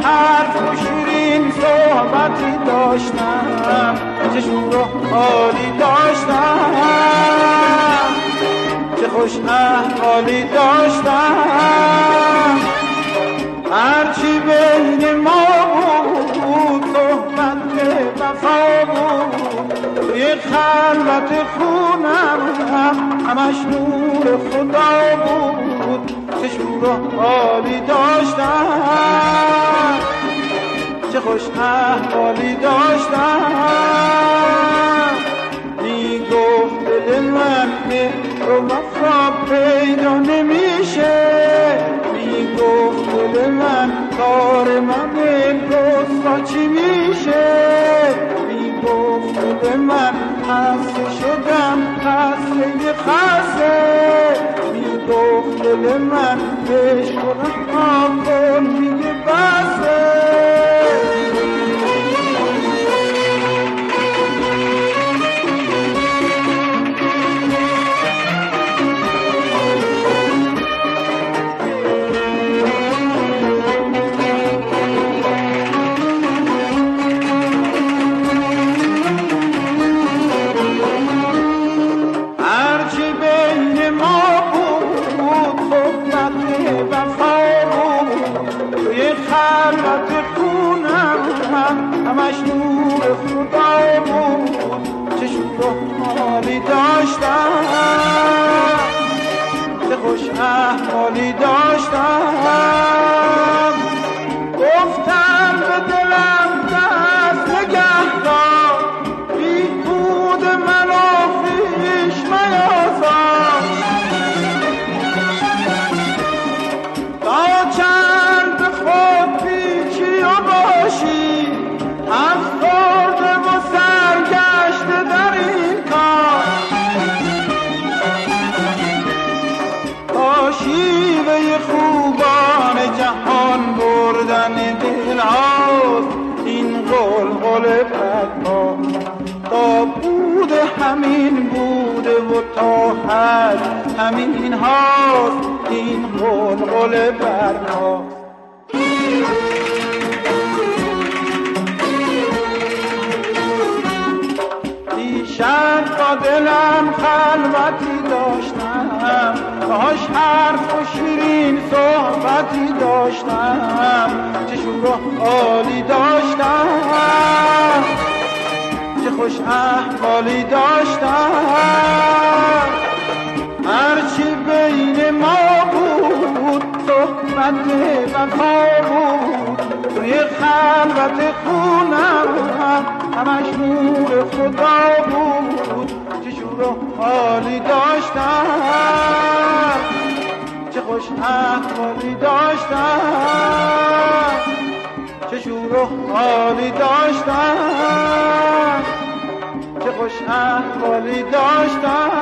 حرف و شیرین صحبتی داشتم، چه شور و حالی داشتم، چه خوش احوالی داشتم. هرچی بین ما بود صحبت وفا بود، توی خلوت خونم همش نور خدا بود، چه شور و حالی داشتم، چه خوش احوالی داشتم. میگفت دل من مهر و وفا پیدا نمیشه، میگفت دل من کار من رسوا چی میشه، میگفت دل من خسته شدم خسته خسته، میگفت دل من عشق و رها کن میگه بسه. همش نور خدا بود، چه شور و حالی داشتم، چه خوش احوالی داشتم. گفتم به دلم دست نگه دار، بیهود منو خویش میازار، تا چند به خود پیچی و باشی، افسرده و سرگشته در این کار، تا شیوه خوبان جهان بردن دل هاست این غلغل بدها، تا بود همین بوده و تا حد همین هاست این غلغل بدها. شاید با دلم خلوتی داشتم، باش حرف و شیرین صحبتی داشتم، چه شور و حالی داشتم، چه خوش احوالی داشتم. هرچی بین ما بود صحبت وفا بود، توی خلوت خونم همش نور خدا بود، چه شور و حالی داشتم، چه خوش احوالی داشتم، چه شور و حالی داشتم، چه خوش احوالی داشتم.